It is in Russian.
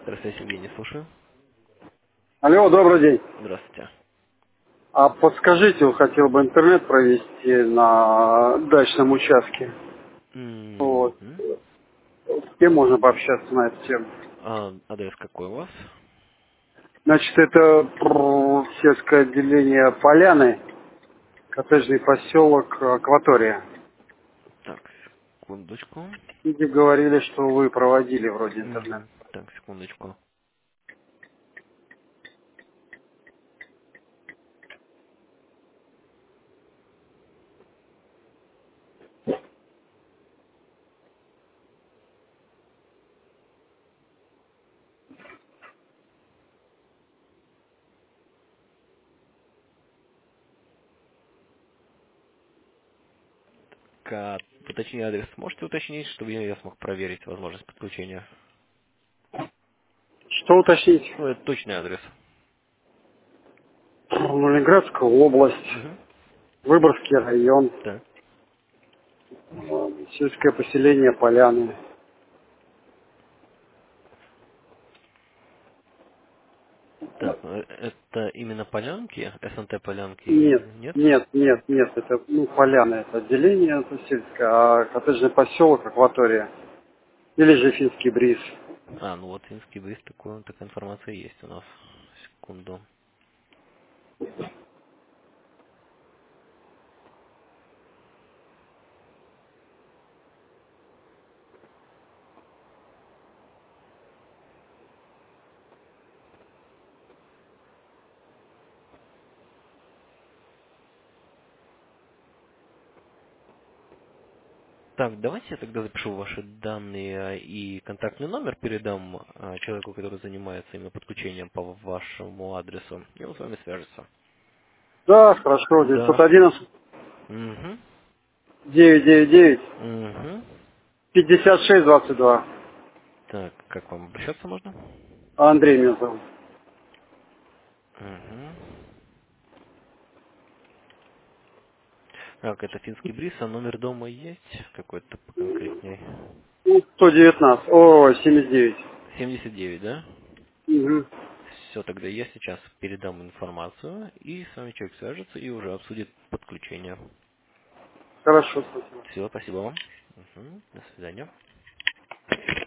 Здравствуйте, Евгений, слушаю. Алло, добрый день. Здравствуйте. А подскажите, вот хотел бы интернет провести на дачном участке. Вот. Мгм. С кем можно пообщаться на эту тему? А адрес какой у вас? Значит, это сельское отделение Поляны, коттеджный поселок Акватория. Так, секундочку. Люди говорили, что вы проводили вроде интернет. Так, секундочку. Уточни адрес. Можете уточнить, чтобы я смог проверить возможность подключения? Что уточнить? Ну, это точный адрес. Ленинградская область, Угу. Выборгский район, Так. сельское поселение Поляны. Так, это именно Полянки? СНТ Полянки? Нет, Нет? нет, нет, нет, это, Поляна, это отделение, это сельское, а коттеджный поселок, Акватория, или же Финский бриз. Ну вот, финский бриз, такая информация есть у нас. Секунду. Так, давайте я тогда запишу ваши данные и контактный номер передам человеку, который занимается именно подключением по вашему адресу, и он с вами свяжется. Да, хорошо, Да. 911 Угу. 999 Угу. 5622. Так, как вам обращаться можно? Андрей меня зовут. Угу. Так, это финский бриз, а номер дома есть какой-то поконкретней? 119, 79. 79, да? Угу. Все, тогда я сейчас передам информацию, и с вами человек свяжется и уже обсудит подключение. Хорошо, спасибо. Все, спасибо вам. До свидания.